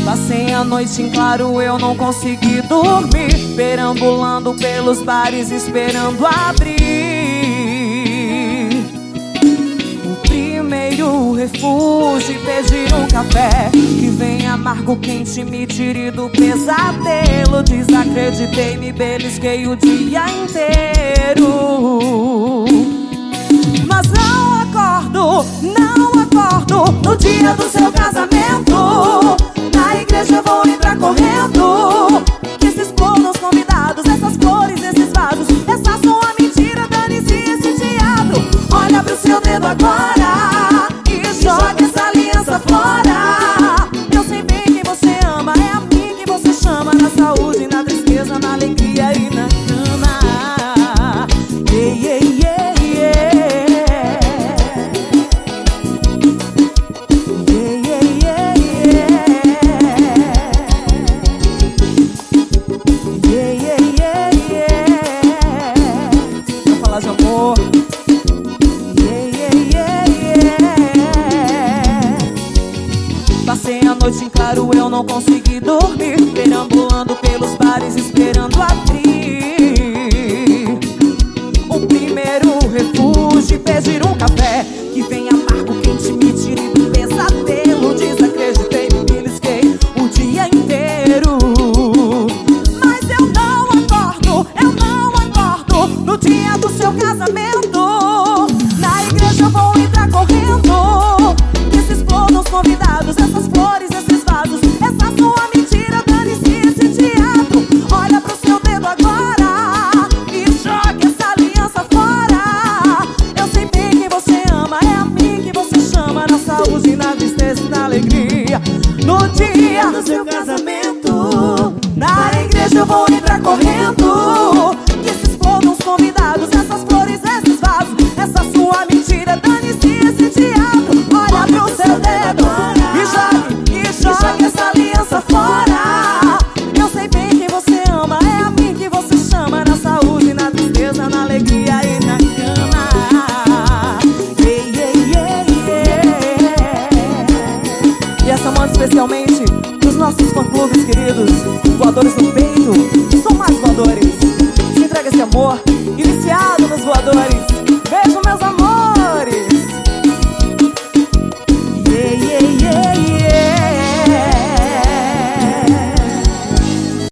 Passei a noite em claro, eu não consegui dormir, perambulando pelos bares esperando abrir. O primeiro refúgio e pedir um café que vem amargo, quente, me tire do pesadelo. Desacreditei, me belisquei o dia inteiro, mas não acordo no dia do seu casamento. Na igreja eu vou entrar correndo, que se explodam os convidados, essas flores, esses vasos, essa sua mentira, dane-se esse teatro. Olha pro seu dedo agora e joga essa aliança fora. Eu sei bem quem você ama, é a mim que você chama. Na saúde, na tristeza, na alegria e na cama. Yeah, yeah, yeah, yeah. De amor. Passei a noite em claro, eu não consegui dormir, perambulando pelos bares esperando abrir. O primeiro refúgio, pedir um café que vem amargo, quente, me tire do pesadelo. Desacreditei, me belisquei o dia inteiro, mas eu não acordo no dia do seu casamento. Na igreja eu vou entrar correndo, que se explodam os convidados, essas flores, esses vasos, essa sua mentira, dane-se esse teatro. Olha pro seu dedo agora e joga essa aliança fora. Eu sei bem quem você ama, é a mim que você chama. Na saúde, na tristeza e na alegria, no dia do seu casamento. Na igreja eu vou entrar correndo, que se explodam os convidados, essas flores, esses vasos, essa sua mentira, dane-se esse teatro. Olha pro seu dedo e joga essa aliança fora. Eu sei bem quem você ama, é a mim que você chama. Na saúde, na tristeza, na alegria e na cama. Yeah, yeah, yeah, yeah. E essa manda especialmente pros nossos fã-clubes queridos, voadores no peito.